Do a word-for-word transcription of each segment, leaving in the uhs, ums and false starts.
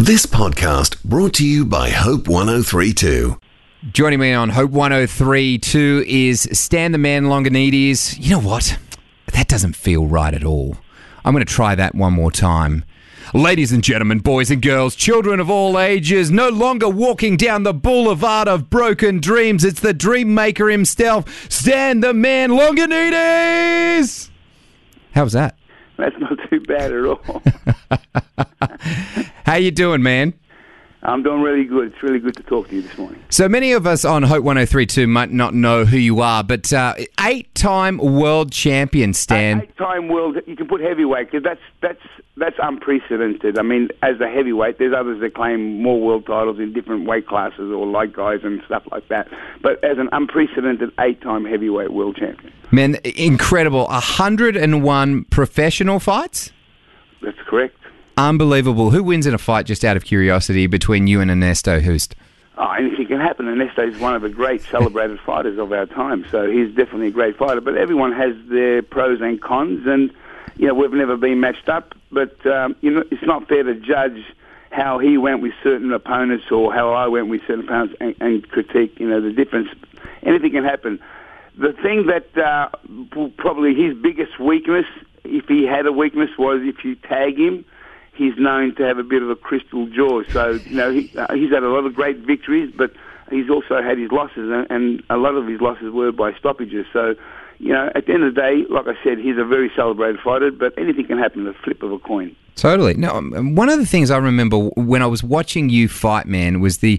This podcast brought to you by Hope one oh three point two. Joining me on Hope one oh three point two is Stan the Man Longanides. You know what? That doesn't feel right at all. I'm going to try that one more time. Ladies and gentlemen, boys and girls, children of all ages, no longer walking down the boulevard of broken dreams. It's the dream maker himself, Stan the Man Longanides. How was that? That's not too bad at all. How you doing, man? I'm doing really good. It's really good to talk to you this morning. So many of us on Hope one oh three point two might not know who you are, but uh, eight-time world champion, Stan. Eight-time world. You can put heavyweight because that's that's that's unprecedented. I mean, as a heavyweight, there's others that claim more world titles in different weight classes or light guys and stuff like that. But as an unprecedented eight-time heavyweight world champion, man, incredible. one hundred one professional fights. That's correct. Unbelievable. Who wins in a fight, just out of curiosity, between you and Ernesto Hoost? Oh, anything can happen. Ernesto is one of the great celebrated fighters of our time, so he's definitely a great fighter. But everyone has their pros and cons, and you know we've never been matched up. But um, you know it's not fair to judge how he went with certain opponents or how I went with certain opponents and, and critique. You know the difference. Anything can happen. The thing that uh, probably his biggest weakness, if he had a weakness, was if you tag him. He's known to have a bit of a crystal jaw. So, you know, he, uh, he's had a lot of great victories, but he's also had his losses, and, and a lot of his losses were by stoppages. So, you know, at the end of the day, like I said, he's a very celebrated fighter, but anything can happen in the flip of a coin. Totally. Now, one of the things I remember when I was watching you fight, man, was the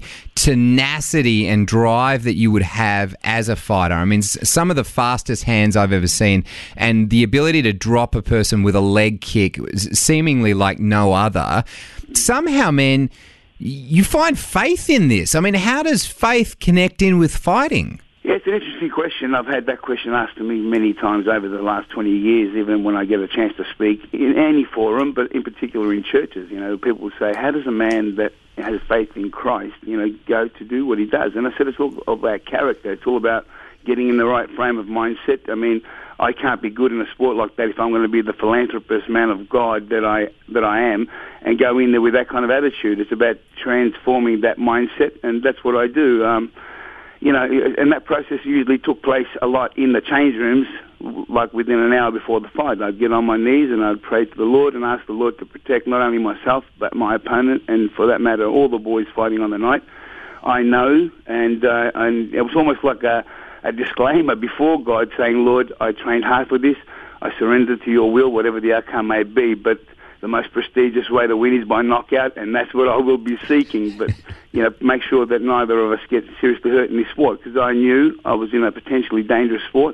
tenacity and drive that you would have as a fighter. I mean, some of the fastest hands I've ever seen, and the ability to drop a person with a leg kick seemingly like no other. Somehow, man, you find faith in this. I mean, how does faith connect in with fighting? Yeah, it's an interesting question. I've had that question asked to me many times over the last twenty years, even when I get a chance to speak in any forum, but in particular in churches. You know, people will say, how does a man that has faith in Christ, you know, go to do what he does? And I said, it's all about character. It's all about getting in the right frame of mindset. I mean, I can't be good in a sport like that if I'm going to be the philanthropist, man of God that I that I am, and go in there with that kind of attitude. It's about transforming that mindset, and that's what I do. Um, You know, and that process usually took place a lot in the change rooms, like within an hour before the fight. I'd get on my knees and I'd pray to the Lord and ask the Lord to protect not only myself, but my opponent, and for that matter, all the boys fighting on the night. I know, and uh, and it was almost like a, a disclaimer before God saying, Lord, I trained hard for this. I surrender to your will, whatever the outcome may be, but the most prestigious way to win is by knockout, and that's what I will be seeking. But, you know, make sure that neither of us get seriously hurt in this sport, because I knew I was in a potentially dangerous sport,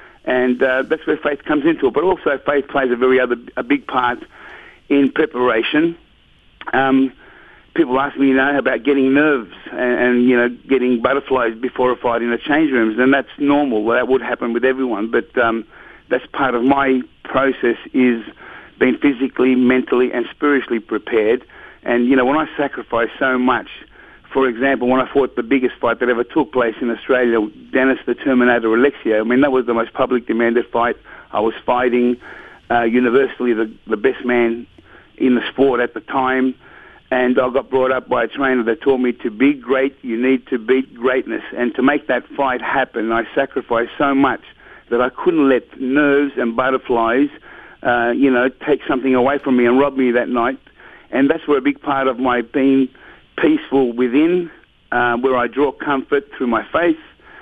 and uh, that's where faith comes into it. But also faith plays a very other, a big part in preparation. Um, people ask me, you know, about getting nerves and, and, you know, getting butterflies before a fight in the change rooms, and that's normal. Well, that would happen with everyone, but um, that's part of my process is being physically, mentally, and spiritually prepared. And, you know, when I sacrifice so much, for example, when I fought the biggest fight that ever took place in Australia, Dennis the Terminator Alexia, I mean, that was the most public demanded fight. I was fighting uh, universally the, the best man in the sport at the time, and I got brought up by a trainer that taught me to be great, you need to beat greatness. And to make that fight happen, I sacrificed so much that I couldn't let nerves and butterflies Uh, you know, take something away from me and rob me that night. And that's where a big part of my being peaceful within, uh, where I draw comfort through my faith.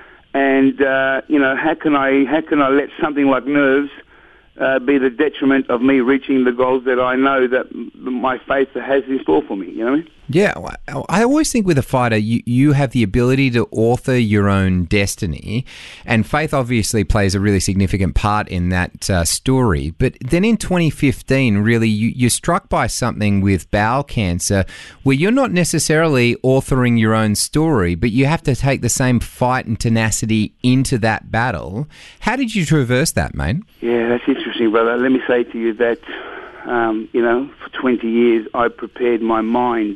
And, uh, you know, how can I how can I let something like nerves uh, be the detriment of me reaching the goals that I know that my faith has in store for me, you know what I mean? Yeah, I always think with a fighter, you, you have the ability to author your own destiny, and faith obviously plays a really significant part in that uh, story. But then in twenty fifteen, really, you, you're struck by something with bowel cancer where you're not necessarily authoring your own story, but you have to take the same fight and tenacity into that battle. How did you traverse that, mate? Yeah, that's interesting, brother. Let me say to you that, um, you know, for twenty years, I prepared my mind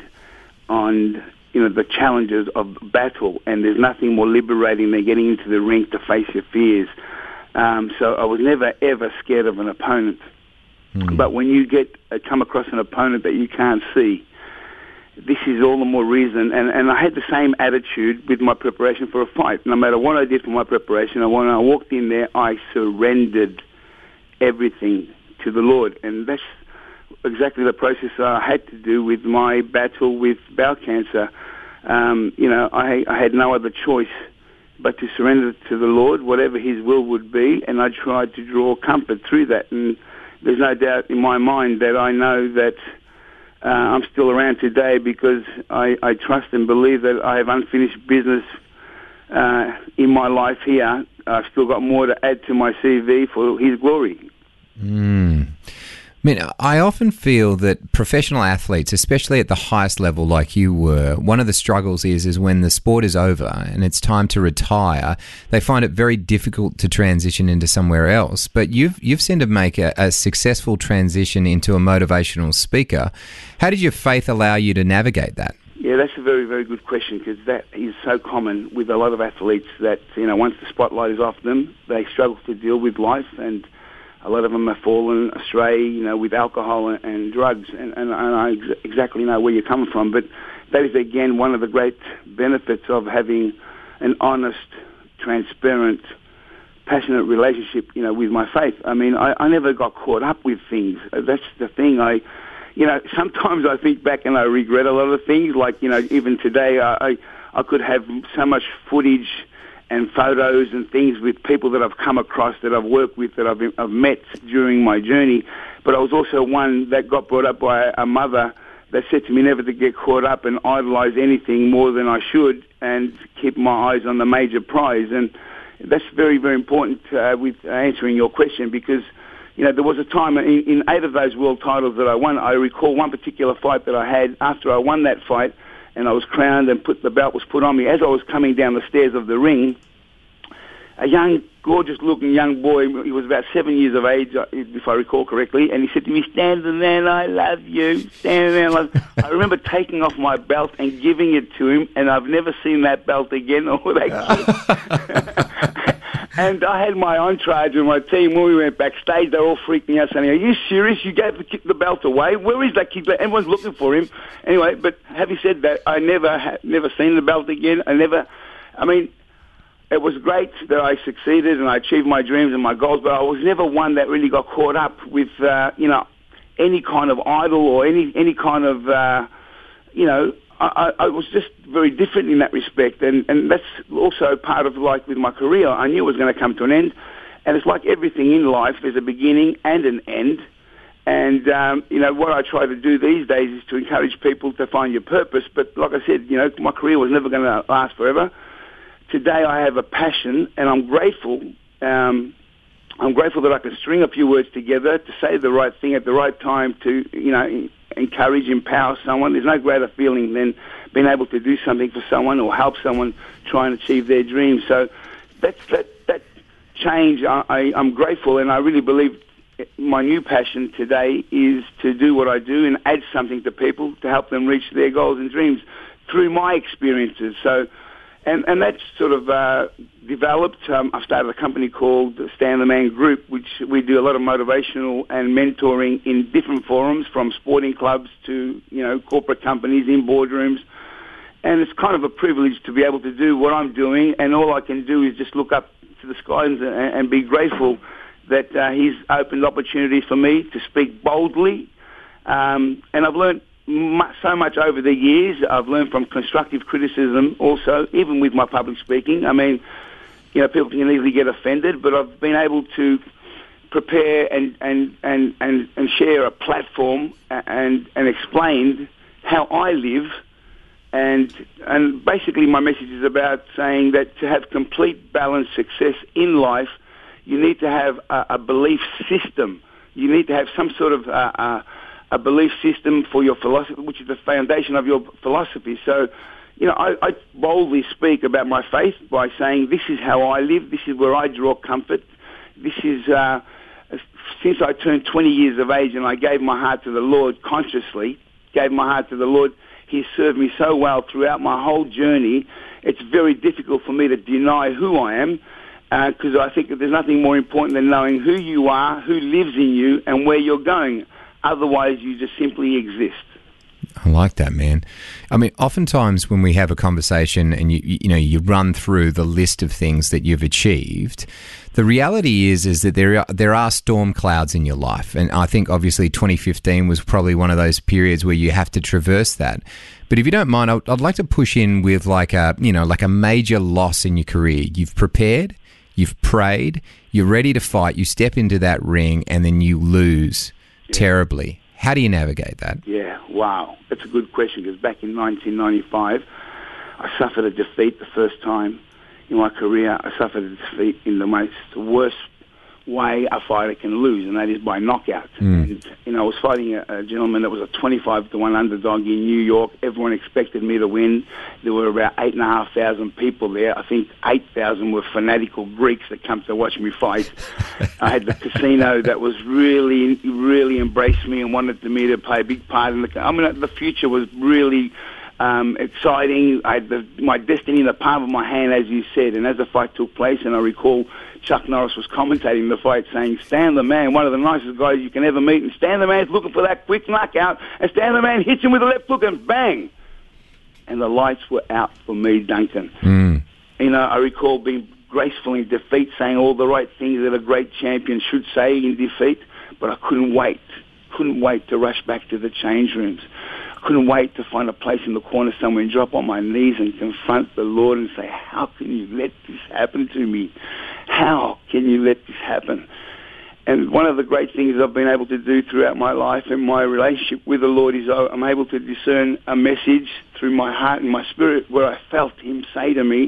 on, you know, the challenges of battle, and there's nothing more liberating than getting into the ring to face your fears. Um, so I was never, ever scared of an opponent. Mm. But when you get uh, come across an opponent that you can't see, this is all the more reason. And, and I had the same attitude with my preparation for a fight. No matter what I did for my preparation, when I walked in there, I surrendered everything to the Lord. And that's exactly the process I had to do with my battle with bowel cancer. Um, you know, I, I had no other choice but to surrender to the Lord, whatever His will would be, and I tried to draw comfort through that. And there's no doubt in my mind that I know that uh, I'm still around today because I, I trust and believe that I have unfinished business uh, in my life here. I've still got more to add to my C V for His glory. Mm. I mean, I often feel that professional athletes, especially at the highest level like you were, one of the struggles is is when the sport is over and it's time to retire, they find it very difficult to transition into somewhere else. But you've you've seemed to make a, a successful transition into a motivational speaker. How did your faith allow you to navigate that? Yeah, that's a very, very good question because that is so common with a lot of athletes that, you know, once the spotlight is off them, they struggle to deal with life, and a lot of them have fallen astray, you know, with alcohol and, and drugs, and, and, and I ex- exactly know where you're coming from. But that is, again, one of the great benefits of having an honest, transparent, passionate relationship, you know, with my faith. I mean, I, I never got caught up with things. That's the thing. I, you know, sometimes I think back and I regret a lot of things. Like, you know, even today, I, I, I could have so much footage and photos and things with people that I've come across, that I've worked with, that I've, I've met during my journey. But I was also one that got brought up by a mother that said to me never to get caught up and idolize anything more than I should and keep my eyes on the major prize. And that's very, very important uh, with answering your question because, you know, there was a time in, in eight of those world titles that I won. I recall one particular fight that I had after I won that fight, and I was crowned and put the belt was put on me. As I was coming down the stairs of the ring, a young, gorgeous-looking young boy, he was about seven years of age, if I recall correctly, and he said to me, "Stand there, I love you. Stand there, I love you." I remember taking off my belt and giving it to him, and I've never seen that belt again or that kid. And I had my entourage and my team, when we went backstage, they all freaked me out saying, "Are you serious? You gave the, the belt away? Where is that kid? Everyone's looking for him." Anyway, but having said that, I never ha- never seen the belt again. I never, I mean, it was great that I succeeded and I achieved my dreams and my goals, but I was never one that really got caught up with, uh, you know, any kind of idol or any, any kind of, uh, you know, I, I was just very different in that respect, and, and that's also part of, like, with my career. I knew it was going to come to an end, and it's like everything in life, there's a beginning and an end, and, um, you know, what I try to do these days is to encourage people to find your purpose, but like I said, you know, my career was never going to last forever. Today I have a passion, and I'm grateful, um, I'm grateful that I can string a few words together to say the right thing at the right time to, you know, encourage, empower someone. There's no greater feeling than being able to do something for someone or help someone try and achieve their dreams. So that's, that that change, I, I, I'm grateful, and I really believe my new passion today is to do what I do and add something to people to help them reach their goals and dreams through my experiences. So, and, and that's sort of uh, developed. Um, I started a company called Stan the Man Group, which we do a lot of motivational and mentoring in different forums, from sporting clubs to, you know, corporate companies in boardrooms. And it's kind of a privilege to be able to do what I'm doing, and all I can do is just look up to the skies and, and be grateful that uh, he's opened opportunities for me to speak boldly. Um, and I've learned so much over the years. I've learned from constructive criticism also, even with my public speaking. I mean, you know, people can easily get offended, but I've been able to prepare and, and, and, and, and share a platform and, and explain how I live. And, and basically my message is about saying that to have complete balanced success in life, you need to have a, a belief system. You need to have some sort of uh, uh, a belief system for your philosophy, which is the foundation of your philosophy. So, you know, I, I boldly speak about my faith by saying this is how I live, this is where I draw comfort. This is, uh, since I turned twenty years of age and I gave my heart to the Lord consciously, gave my heart to the Lord, He served me so well throughout my whole journey. It's very difficult for me to deny who I am, because uh, I think that there's nothing more important than knowing who you are, who lives in you, and where you're going. Otherwise, you just simply exist. I like that, man. I mean, oftentimes when we have a conversation and you you know you run through the list of things that you've achieved, the reality is is that there are there are storm clouds in your life, and I think obviously twenty fifteen was probably one of those periods where you have to traverse that. But if you don't mind, I'd, I'd like to push in with like a you know like a major loss in your career. You've prepared, you've prayed, you're ready to fight. You step into that ring, and then you lose yeah. terribly. How do you navigate that? Yeah, wow. That's a good question, because back in nineteen ninety-five, I suffered a defeat the first time in my career. I suffered a defeat in the most worst way a fighter can lose, and that is by knockout. Mm. And, you know, I was fighting a, a gentleman that was a twenty-five to one underdog in New York. Everyone expected me to win. There were about eight and a half thousand people there. I think eight thousand were fanatical Greeks that come to watch me fight. I had the casino that was really, really embraced me and wanted me to play a big part in the. I mean, the future was really um, exciting. I had the, my destiny in the palm of my hand, as you said. And as the fight took place, and I recall Chuck Norris was commentating the fight, saying, Stan the Man, one of the nicest guys you can ever meet, and Stan the Man's looking for that quick knockout, and Stan the Man hits him with a left hook, and bang! And the lights were out for me, Duncan. Mm. You know, I recall being graceful in defeat, saying all the right things that a great champion should say in defeat, but I couldn't wait, couldn't wait to rush back to the change rooms. I couldn't wait to find a place in the corner somewhere and drop on my knees and confront the Lord and say, how can you let this happen to me? How can you let this happen? And one of the great things I've been able to do throughout my life and my relationship with the Lord is I'm able to discern a message through my heart and my spirit where I felt Him say to me,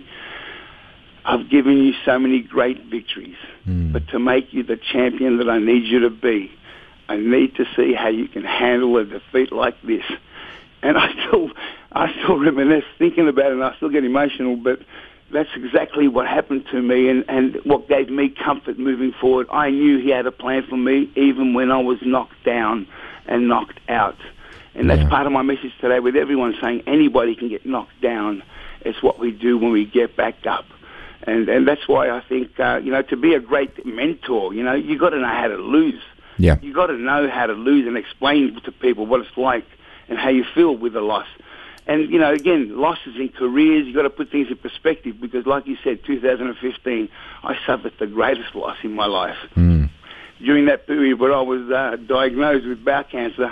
I've given you so many great victories, mm. but to make you the champion that I need you to be, I need to see how you can handle a defeat like this. And I still, I still reminisce thinking about it, and I still get emotional, but that's exactly what happened to me, and, and what gave me comfort moving forward. I knew He had a plan for me even when I was knocked down and knocked out. And that's yeah. part of my message today with everyone, saying anybody can get knocked down. It's what we do when we get back up. And and that's why I think, uh, you know, to be a great mentor, you know, you got to know how to lose. Yeah. You got to know how to lose and explain to people what it's like and how you feel with the loss. And, you know, again, losses in careers, you've got to put things in perspective, because like you said, two thousand fifteen, I suffered the greatest loss in my life. Mm. During that period where I was uh, diagnosed with bowel cancer,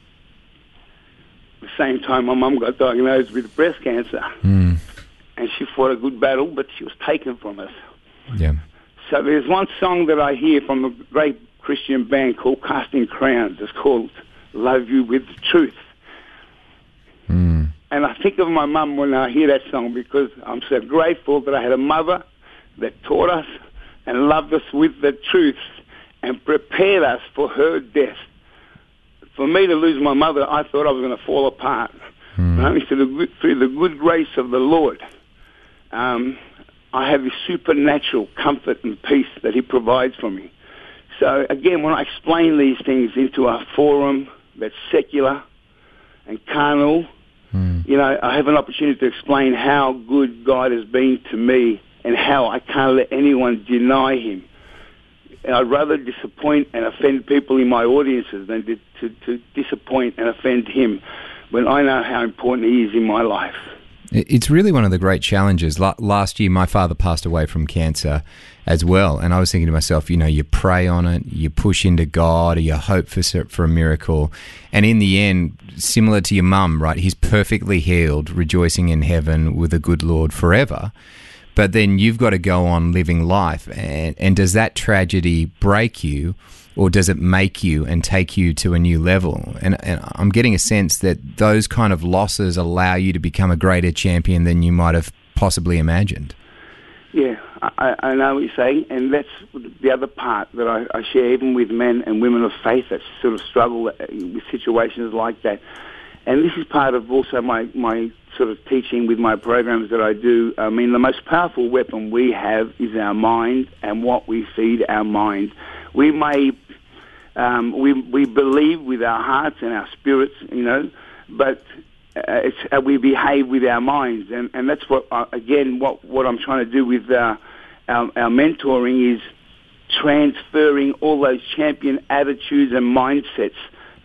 at the same time my mum got diagnosed with breast cancer. Mm. And she fought a good battle, but she was taken from us. Yeah. So there's one song that I hear from a great Christian band called Casting Crowns. It's called Love You With the Truth. Mm. And I think of my mum when I hear that song, because I'm so grateful that I had a mother that taught us and loved us with the truth and prepared us for her death. For me to lose my mother, I thought I was going to fall apart. Mm. But only through the, good, through the good grace of the Lord, um, I have this supernatural comfort and peace that He provides for me. So again, when I explain these things into a forum that's secular and carnal, Mm. you know, I have an opportunity to explain how good God has been to me and how I can't let anyone deny Him. And I'd rather disappoint and offend people in my audiences than to, to, to disappoint and offend Him when I know how important He is in my life. It's really one of the great challenges. Last year, my father passed away from cancer as well, and I was thinking to myself, you know, you pray on it, you push into God, or you hope for for a miracle, and in the end, similar to your mum, right? He's perfectly healed, rejoicing in heaven with a good Lord forever. But then you've got to go on living life, and, and does that tragedy break you, or does it make you and take you to a new level? And, and I'm getting a sense that those kind of losses allow you to become a greater champion than you might have possibly imagined. Yeah, I, I know what you're saying, and that's the other part that I, I share even with men and women of faith that sort of struggle with situations like that. And this is part of also my, my sort of teaching with my programs that I do. I mean, the most powerful weapon we have is our mind and what we feed our mind. We may um, we we believe with our hearts and our spirits, you know, but uh, it's how we behave with our minds, and and that's what uh, again what what I'm trying to do with uh, our our mentoring is transferring all those champion attitudes and mindsets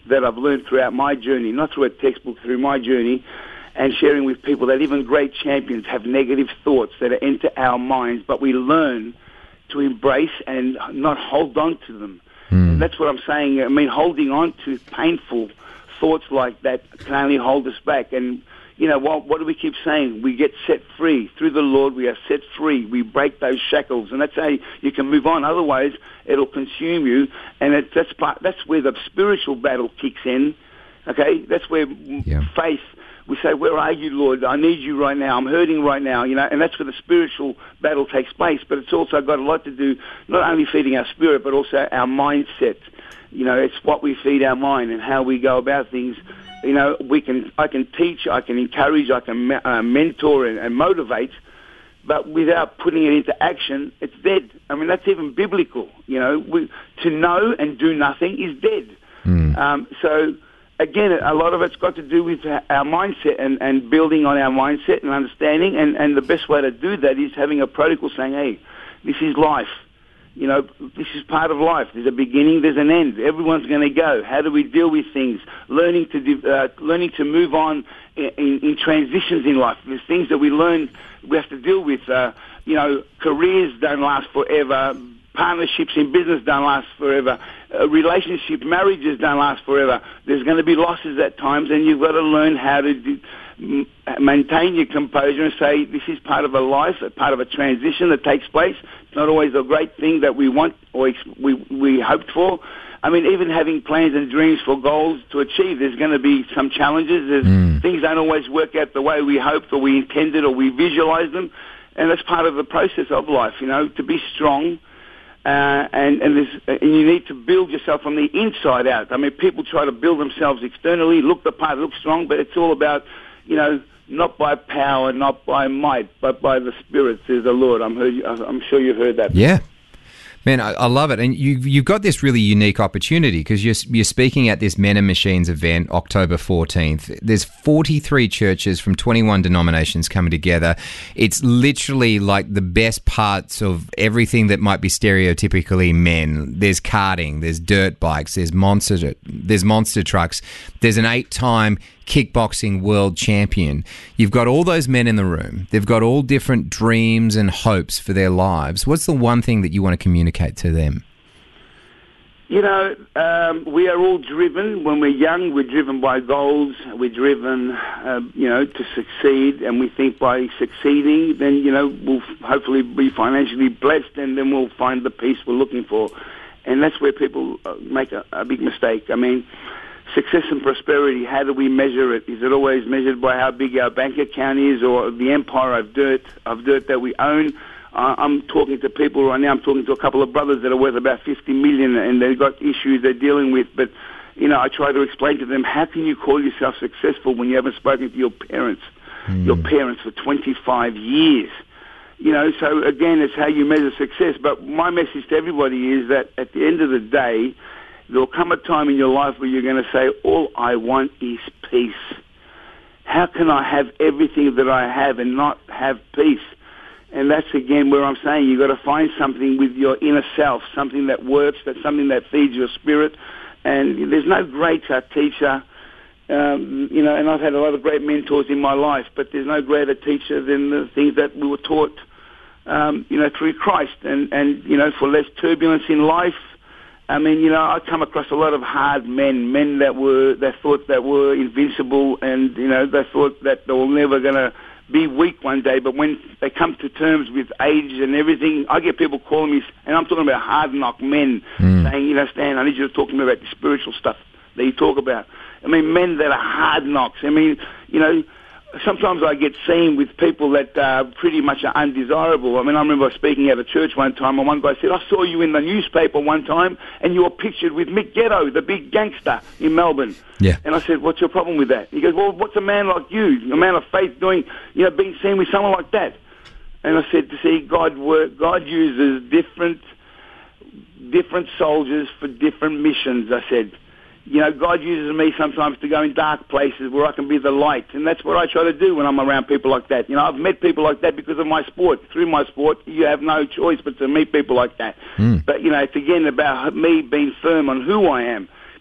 that I've learned throughout my journey, not through a textbook, through my journey, and sharing with people that even great champions have negative thoughts that enter our minds, but we learn to embrace and not hold on to them. Mm. And that's what I'm saying. I mean, holding on to painful thoughts like that can only hold us back. And, you know, what, what do we keep saying? We get set free. Through the Lord, we are set free. We break those shackles, and that's how you can move on. Otherwise, it'll consume you, and it, that's part, that's where the spiritual battle kicks in, okay? That's where yeah. faith, we say, where are you, Lord? I need you right now. I'm hurting right now, you know, and that's where the spiritual battle takes place. But it's also got a lot to do, not only feeding our spirit, but also our mindset. You know, it's what we feed our mind and how we go about things. You know, we can, I can teach, I can encourage, I can uh, mentor and, and motivate, but without putting it into action, it's dead. I mean, that's even biblical. You know, we, to know and do nothing is dead. Mm. Um, so, again, a lot of it's got to do with our mindset and, and building on our mindset and understanding, and, and the best way to do that is having a protocol saying, hey, this is life. You know, this is part of life. There's a beginning, there's an end. Everyone's going to go. How do we deal with things? Learning to uh, learning to move on in, in, in transitions in life. There's things that we learn we have to deal with. Uh, you know, careers don't last forever. Partnerships in business don't last forever. Uh, relationships, marriages don't last forever. There's going to be losses at times, and you've got to learn how to do, m- maintain your composure and say, this is part of a life, a part of a transition that takes place. It's not always a great thing that we want or ex- we, we hoped for. I mean, even having plans and dreams for goals to achieve, there's going to be some challenges. There's, mm. Things don't always work out the way we hoped or we intended or we visualized them, and that's part of the process of life, you know, to be strong. Uh, and and, and you need to build yourself from the inside out. I mean, people try to build themselves externally, look the part, look strong, but it's all about, you know, not by power, not by might, but by the Spirit, says the Lord. I'm heard, I'm sure you've heard that. Yeah. Man, I, I love it. And you, you've got this really unique opportunity because you're, you're speaking at this Men and Machines event, October fourteenth. There's forty-three churches from twenty-one denominations coming together. It's literally like the best parts of everything that might be stereotypically men. There's karting, there's dirt bikes, there's monster, there's monster trucks, there's an eight-time kickboxing world champion. You've got all those men in the room. They've got all different dreams and hopes for their lives. What's the one thing that you want to communicate to them? You know, um, we are all driven. When we're young, we're driven by goals. We're driven, uh, you know, to succeed. And we think by succeeding, then, you know, we'll hopefully be financially blessed, and then we'll find the peace we're looking for. And that's where people make a, a big mistake. I mean, success and prosperity, how do we measure it? Is it always measured by how big our bank account is or the empire of dirt of dirt that we own? Uh, I'm talking to people right now. I'm talking to a couple of brothers that are worth about fifty million, and they've got issues they're dealing with. But, you know, I try to explain to them, how can you call yourself successful when you haven't spoken to your parents, mm. your parents for twenty-five years? You know, so again, it's how you measure success. But my message to everybody is that at the end of the day, there'll come a time in your life where you're going to say, all I want is peace. How can I have everything that I have and not have peace? And that's, again, where I'm saying you've got to find something with your inner self, something that works, that's something that feeds your spirit. And there's no greater teacher, um, you know, and I've had a lot of great mentors in my life, but there's no greater teacher than the things that we were taught, um, you know, through Christ. And, and, you know, for less turbulence in life, I mean, you know, I come across a lot of hard men, men that were, that thought that were invincible, and, you know, they thought that they were never going to be weak one day, but when they come to terms with age and everything, I get people calling me, and I'm talking about hard-knock men, mm. saying, you know, Stan, I need you to talk to me about the spiritual stuff that you talk about. I mean, men that are hard-knocks. I mean, you know, sometimes I get seen with people that uh, pretty much are undesirable. I mean, I remember speaking at a church one time, and one guy said, I saw you in the newspaper one time, and you were pictured with Mick Ghetto, the big gangster in Melbourne. Yeah. And I said, what's your problem with that? He goes, well, what's a man like you, a man of faith, doing, you know, being seen with someone like that? And I said, to see, God work, God uses different, different soldiers for different missions, I said. You know, God uses me sometimes to go in dark places where I can be the light. And that's what I try to do when I'm around people like that. You know, I've met people like that because of my sport. Through my sport, you have no choice but to meet people like that. Mm. But, you know, it's again about me being firm on who I am.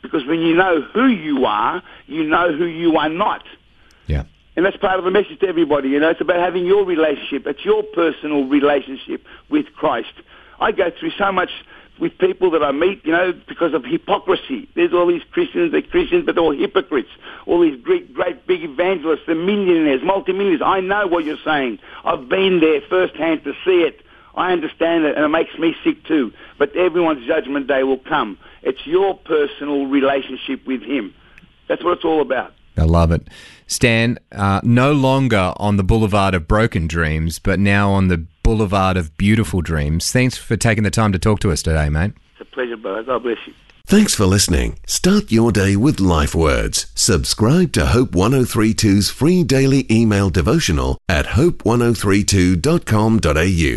Because when you know who you are, you know who you are not. Yeah. And that's part of the message to everybody, you know. It's about having your relationship. It's your personal relationship with Christ. I go through so much with people that I meet, you know, because of hypocrisy. There's all these Christians, they're Christians, but they're all hypocrites. All these great, great big evangelists, the millionaires, multimillionaires. I know what you're saying. I've been there firsthand to see it. I understand it, and it makes me sick too. But everyone's judgment day will come. It's your personal relationship with Him. That's what it's all about. I love it. Stan, uh, no longer on the boulevard of broken dreams, but now on the boulevard of beautiful dreams. Thanks for taking the time to talk to us today, mate. It's a pleasure, brother. God bless you. Thanks for listening. Start your day with Life Words. Subscribe to Hope ten thirty-two's free daily email devotional at hope ten thirty-two dot com dot a u.